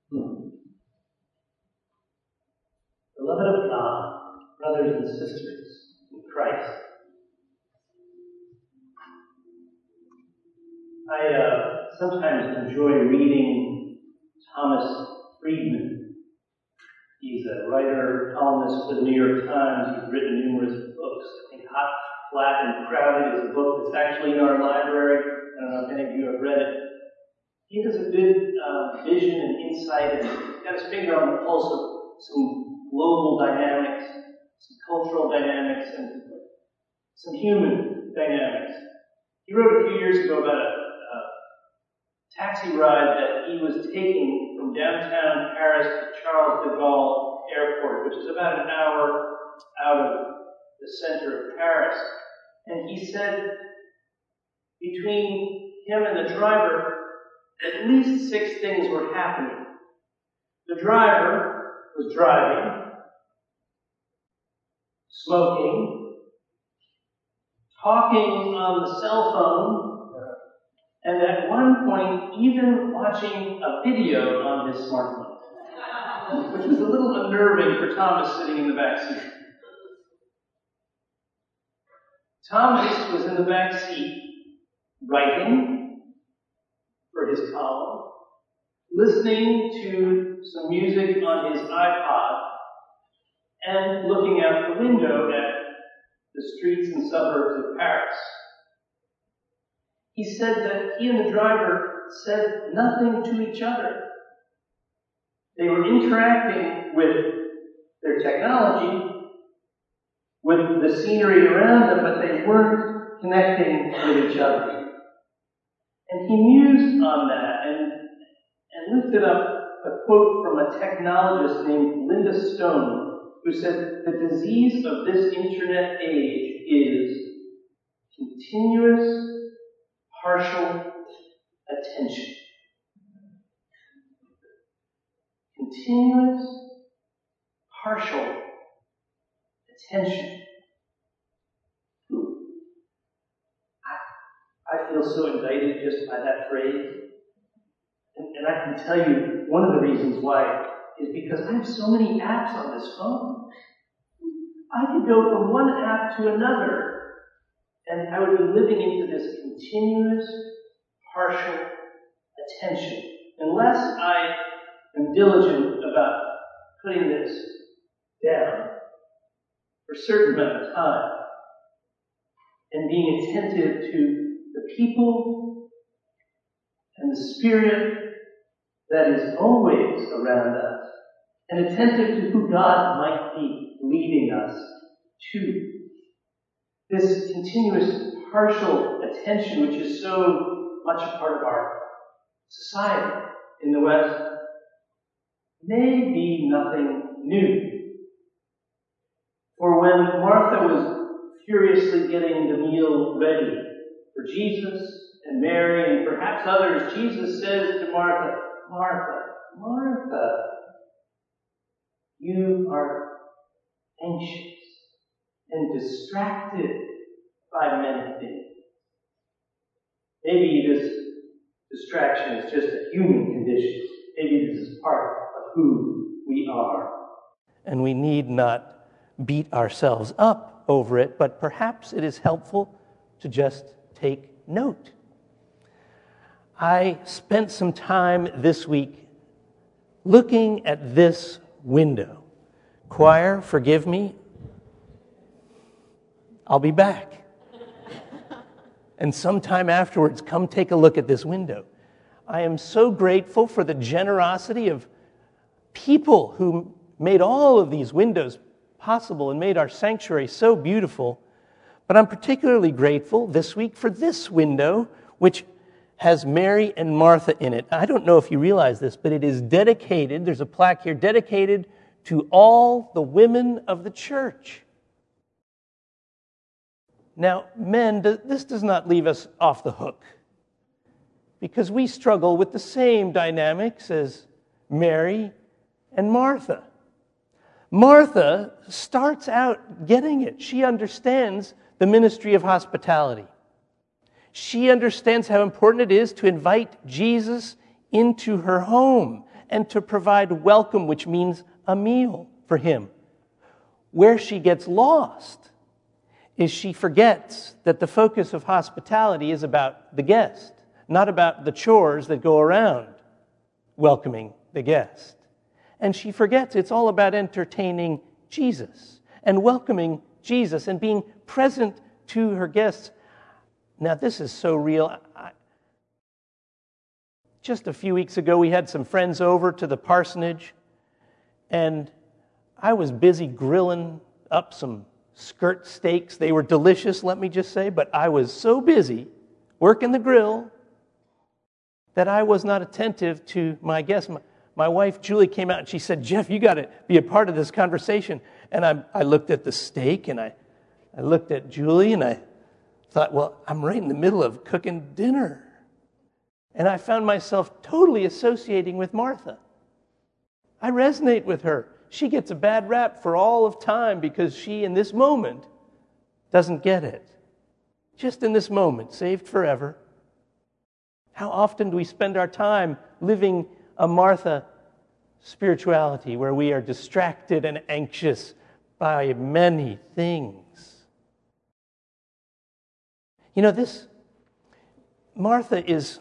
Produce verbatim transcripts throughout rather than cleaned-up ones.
Hmm. Beloved of God, brothers and sisters in Christ, I uh, sometimes enjoy reading Thomas Friedman. He's a writer, columnist for the New York Times. He's written numerous books. I think Hot, Flat, and Crowded is a book that's actually in our library. I don't know if any of you have read it. He has a good uh, vision and insight, and he's got his finger on the pulse of some global dynamics, some cultural dynamics, and some human dynamics. He wrote a few years ago about a, a taxi ride that he was taking from downtown Paris to Charles de Gaulle Airport, which is about an hour out of the center of Paris. And he said between him and the driver, at least six things were happening. The driver was driving, smoking, talking on the cell phone, and at one point even watching a video on his smartphone, which was a little unnerving for Thomas sitting in the back seat. Thomas was in the back seat writing for his column, listening to some music on his iPod, and looking out the window at the streets and suburbs of Paris. He said that he and the driver said nothing to each other. They were interacting with their technology, with the scenery around them, but they weren't connecting with each other. And he mused on that and, and lifted up a quote from a technologist named Linda Stone, who said, "The disease of this internet age is continuous, partial attention." Continuous, partial attention. I feel so indicted just by that phrase. And, and I can tell you one of the reasons why is because I have so many apps on this phone. I could go from one app to another, and I would be living into this continuous, partial attention. Unless I am diligent about putting this down for a certain amount of time and being attentive to the people and the Spirit that is always around us, and attentive to who God might be leading us to. This continuous partial attention, which is so much a part of our society in the West, may be nothing new. For when Martha was furiously getting the meal ready for Jesus and Mary and perhaps others, Jesus says to Martha, "Martha, Martha, you are anxious and distracted by many things." Maybe this distraction is just a human condition. Maybe this is part of who we are. And we need not beat ourselves up over it, but perhaps it is helpful to just take note. I spent some time this week looking at this window. Choir, forgive me. I'll be back. And sometime afterwards, come take a look at this window. I am so grateful for the generosity of people who made all of these windows possible and made our sanctuary so beautiful. But I'm particularly grateful this week for this window, which has Mary and Martha in it. I don't know if you realize this, but it is dedicated, there's a plaque here, dedicated to all the women of the church. Now, men, this does not leave us off the hook, because we struggle with the same dynamics as Mary and Martha. Martha starts out getting it. She understands the ministry of hospitality. She understands how important it is to invite Jesus into her home and to provide welcome, which means a meal for him. Where she gets lost is she forgets that the focus of hospitality is about the guest, not about the chores that go around welcoming the guest. And she forgets it's all about entertaining Jesus and welcoming Jesus and being present to her guests. Now, this is so real. I, just a few weeks ago, we had some friends over to the parsonage, and I was busy grilling up some skirt steaks. They were delicious, let me just say, but I was so busy working the grill that I was not attentive to my guests. My, my wife, Julie, came out and she said, "Jeff, you got to be a part of this conversation." And I, I looked at the steak, and I, I looked at Julie, and I thought, well, I'm right in the middle of cooking dinner. And I found myself totally associating with Martha. I resonate with her. She gets a bad rap for all of time because she, in this moment, doesn't get it. Just in this moment, saved forever. How often do we spend our time living a Martha spirituality where we are distracted and anxious by many things? You know, this, Martha is,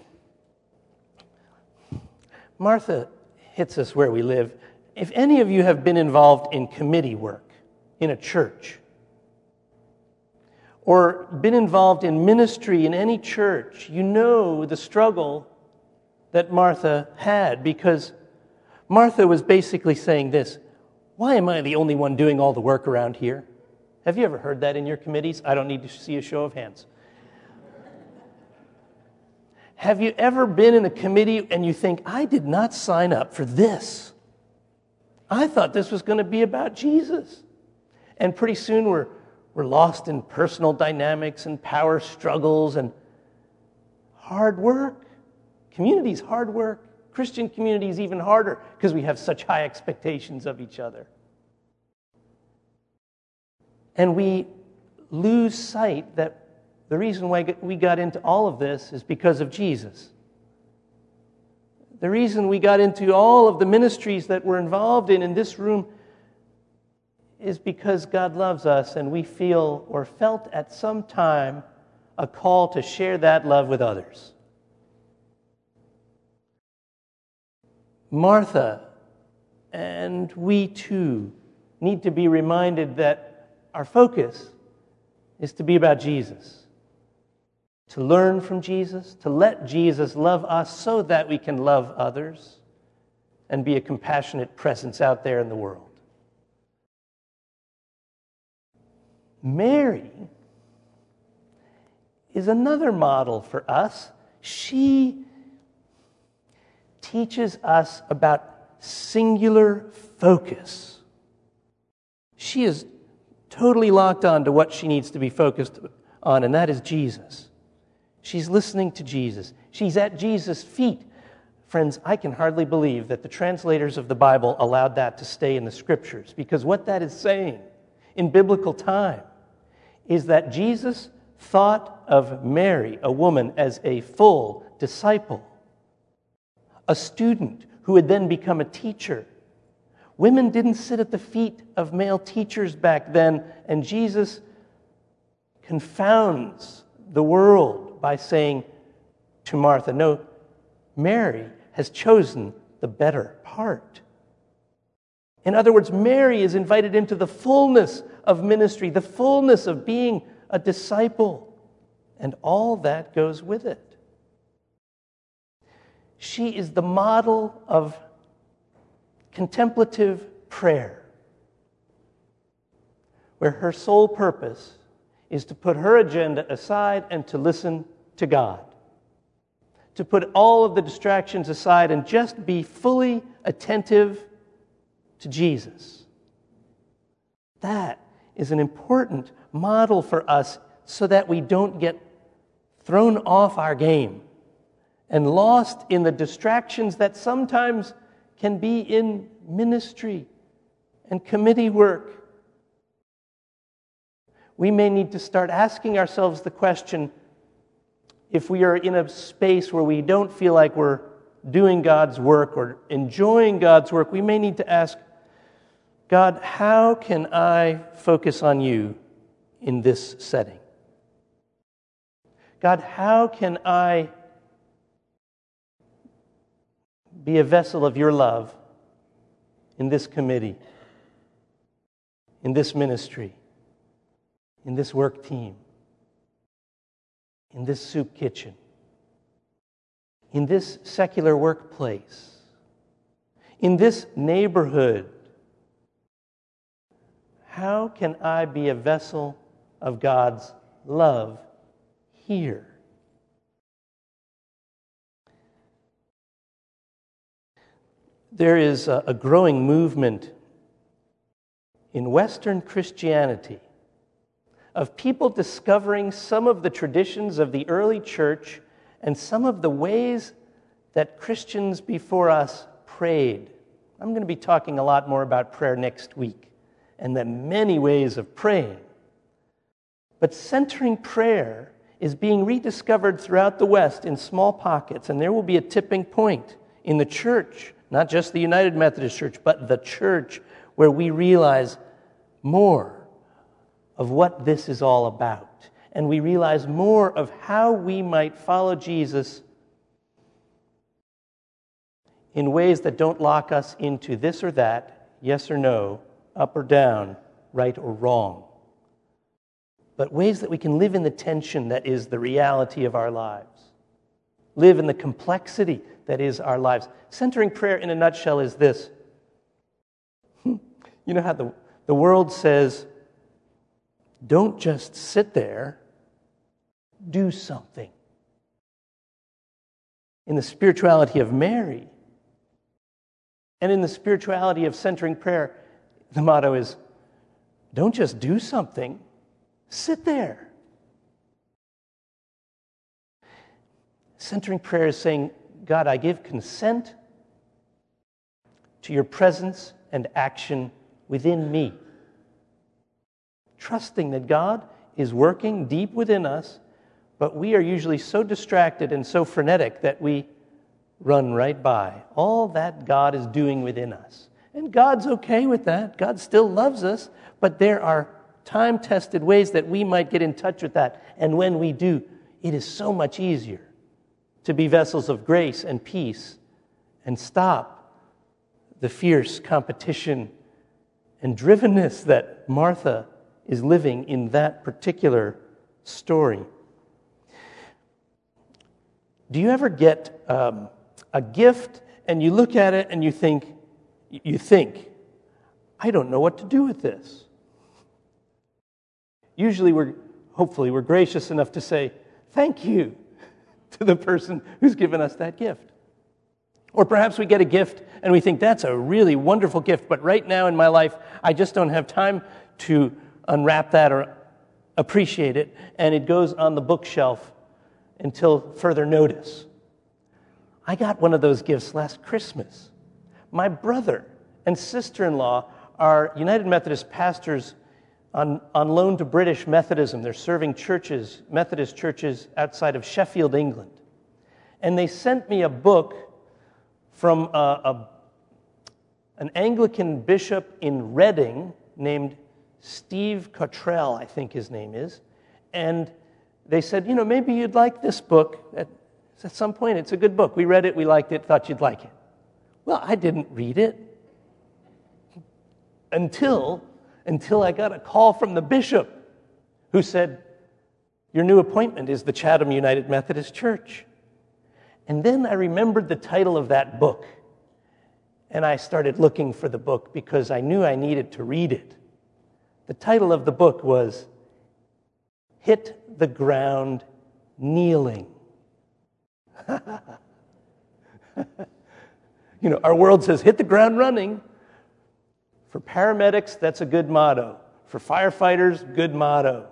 Martha hits us where we live. If any of you have been involved in committee work in a church, or been involved in ministry in any church, you know the struggle that Martha had, because Martha was basically saying this: why am I the only one doing all the work around here? Have you ever heard that in your committees? I don't need to see a show of hands. Have you ever been in a committee and you think, I did not sign up for this? I thought this was going to be about Jesus. And pretty soon we're, we're lost in personal dynamics and power struggles and hard work. Community's hard work. Christian community is even harder because we have such high expectations of each other. And we lose sight that the reason why we got into all of this is because of Jesus. The reason we got into all of the ministries that we're involved in in this room is because God loves us, and we feel or felt at some time a call to share that love with others. Martha and we too need to be reminded that our focus is to be about Jesus. To learn from Jesus, to let Jesus love us so that we can love others and be a compassionate presence out there in the world. Mary is another model for us. She teaches us about singular focus. She is totally locked on to what she needs to be focused on, and that is Jesus. She's listening to Jesus. She's at Jesus' feet. Friends, I can hardly believe that the translators of the Bible allowed that to stay in the Scriptures, because what that is saying in biblical time is that Jesus thought of Mary, a woman, as a full disciple, a student who would then become a teacher. Women didn't sit at the feet of male teachers back then, and Jesus confounds the world by saying to Martha, no, Mary has chosen the better part. In other words, Mary is invited into the fullness of ministry, the fullness of being a disciple, and all that goes with it. She is the model of contemplative prayer, where her sole purpose is to put her agenda aside and to listen to God. To put all of the distractions aside and just be fully attentive to Jesus. That is an important model for us so that we don't get thrown off our game and lost in the distractions that sometimes can be in ministry and committee work. We may need to start asking ourselves the question, if we are in a space where we don't feel like we're doing God's work or enjoying God's work, we may need to ask, God, how can I focus on you in this setting? God, how can I be a vessel of your love in this committee, in this ministry, in this work team, in this soup kitchen, in this secular workplace, in this neighborhood? How can I be a vessel of God's love here? There is a, a growing movement in Western Christianity of people discovering some of the traditions of the early church and some of the ways that Christians before us prayed. I'm going to be talking a lot more about prayer next week and the many ways of praying. But centering prayer is being rediscovered throughout the West in small pockets, and there will be a tipping point in the church, not just the United Methodist Church, but the church, where we realize more of what this is all about. And we realize more of how we might follow Jesus in ways that don't lock us into this or that, yes or no, up or down, right or wrong, but ways that we can live in the tension that is the reality of our lives, live in the complexity that is our lives. Centering prayer in a nutshell is this. You know how the, the world says, don't just sit there, do something. In the spirituality of Mary and in the spirituality of centering prayer, the motto is, don't just do something, sit there. Centering prayer is saying, God, I give consent to your presence and action within me. Trusting that God is working deep within us, but we are usually so distracted and so frenetic that we run right by all that God is doing within us. And God's okay with that. God still loves us, but there are time-tested ways that we might get in touch with that. And when we do, it is so much easier to be vessels of grace and peace and stop the fierce competition and drivenness that Martha is living in that particular story. Do you ever get um, a gift and you look at it and you think, you think, I don't know what to do with this? Usually we're, hopefully we're gracious enough to say, thank you to the person who's given us that gift. Or perhaps we get a gift and we think, that's a really wonderful gift, but right now in my life, I just don't have time to unwrap that or appreciate it, and it goes on the bookshelf until further notice. I got one of those gifts last Christmas. My brother and sister-in-law are United Methodist pastors on, on loan to British Methodism. They're serving churches, Methodist churches outside of Sheffield, England. And they sent me a book from a, a, an Anglican bishop in Reading named Steve Cottrell, I think his name is. And they said, you know, maybe you'd like this book. At, at some point, it's a good book. We read it, we liked it, thought you'd like it. Well, I didn't read it until, until I got a call from the bishop who said, your new appointment is the Chatham United Methodist Church. And then I remembered the title of that book, and I started looking for the book because I knew I needed to read it. The title of the book was Hit the Ground Kneeling. You know, our world says hit the ground running. For paramedics, that's a good motto. For firefighters, good motto.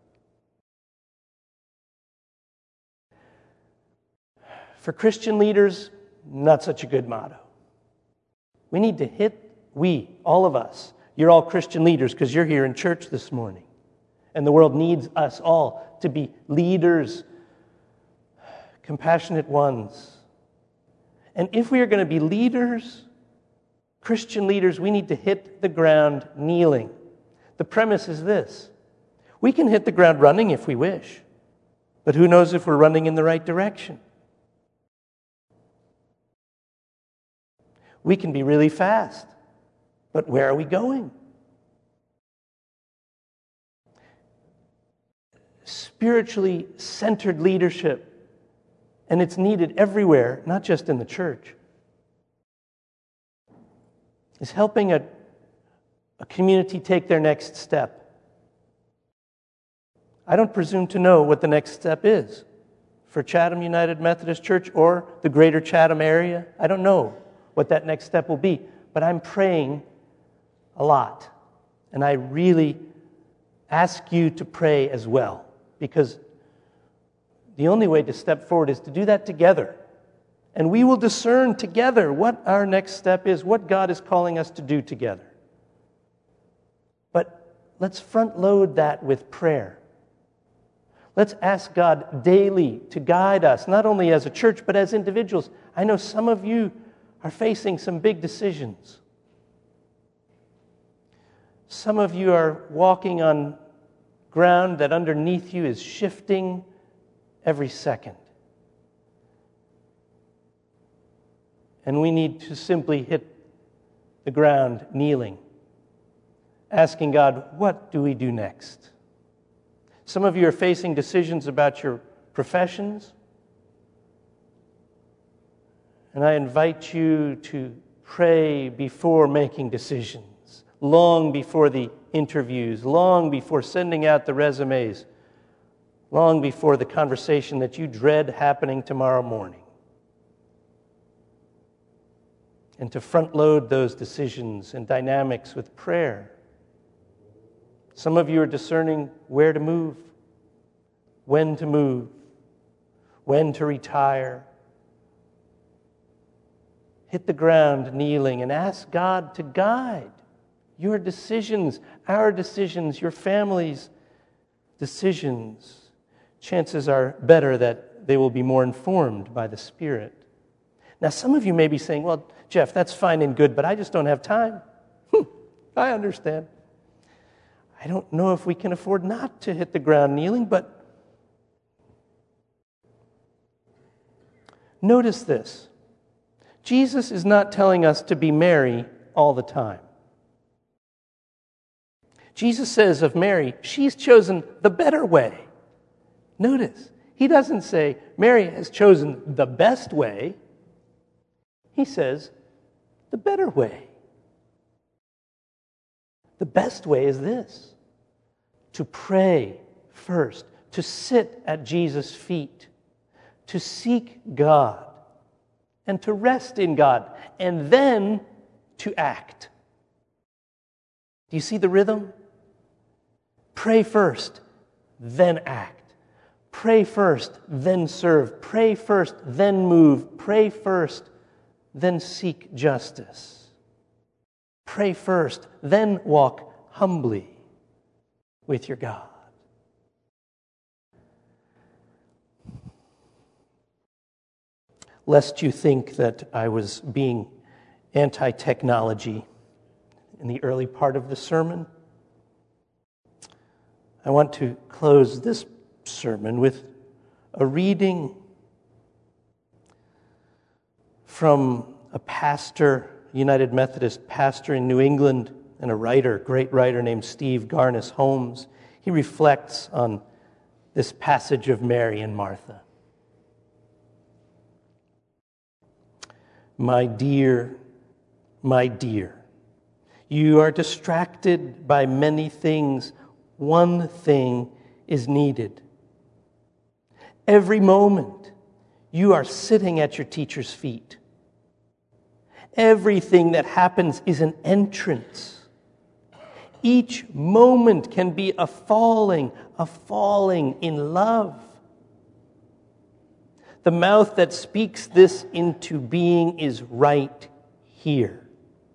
For Christian leaders, not such a good motto. We need to hit, we, all of us, you're all Christian leaders because you're here in church this morning. And the world needs us all to be leaders, compassionate ones. And if we are going to be leaders, Christian leaders, we need to hit the ground kneeling. The premise is this: we can hit the ground running if we wish, but who knows if we're running in the right direction? We can be really fast, but where are we going? Spiritually centered leadership, and it's needed everywhere, not just in the church, is helping a, a community take their next step. I don't presume to know what the next step is for Chatham United Methodist Church or the greater Chatham area. I don't know what that next step will be, but I'm praying a lot. And I really ask you to pray as well, because the only way to step forward is to do that together. And we will discern together what our next step is, what God is calling us to do together. But let's front load that with prayer. Let's ask God daily to guide us, not only as a church, but as individuals. I know some of you are facing some big decisions. Some of you are walking on ground that underneath you is shifting every second. And we need to simply hit the ground kneeling, asking God, what do we do next? Some of you are facing decisions about your professions, and I invite you to pray before making decisions, long before the interviews, long before sending out the resumes, long before the conversation that you dread happening tomorrow morning. And to front load those decisions and dynamics with prayer. Some of you are discerning where to move, when to move, when to retire. Hit the ground kneeling and ask God to guide your decisions, our decisions, your family's decisions. Chances are better that they will be more informed by the Spirit. Now, some of you may be saying, well, Jeff, that's fine and good, but I just don't have time. I understand. I don't know if we can afford not to hit the ground kneeling, but notice this. Jesus is not telling us to be Mary all the time. Jesus says of Mary, she's chosen the better way. Notice, he doesn't say Mary has chosen the best way. He says the better way. The best way is this: to pray first, to sit at Jesus' feet, to seek God, and to rest in God, and then to act. Do you see the rhythm? Pray first, then act. Pray first, then serve. Pray first, then move. Pray first, then seek justice. Pray first, then walk humbly with your God. Lest you think that I was being anti-technology in the early part of the sermon, I want to close this sermon with a reading from a pastor, United Methodist pastor in New England, and a writer, great writer named Steve Garnis Holmes. He reflects on this passage of Mary and Martha. My dear, my dear, you are distracted by many things. One thing is needed. Every moment, you are sitting at your teacher's feet. Everything that happens is an entrance. Each moment can be a falling, a falling in love. The mouth that speaks this into being is right here.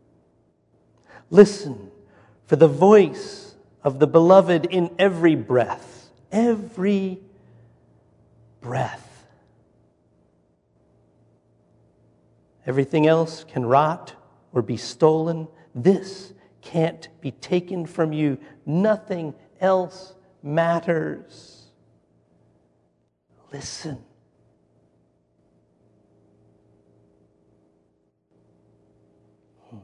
Listen for the voice of the beloved in every breath. Every breath. Everything else can rot or be stolen. This can't be taken from you. Nothing else matters. Listen. Hmm.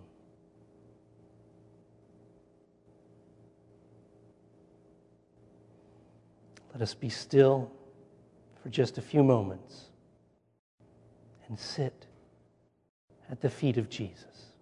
Let us be still for just a few moments and sit at the feet of Jesus.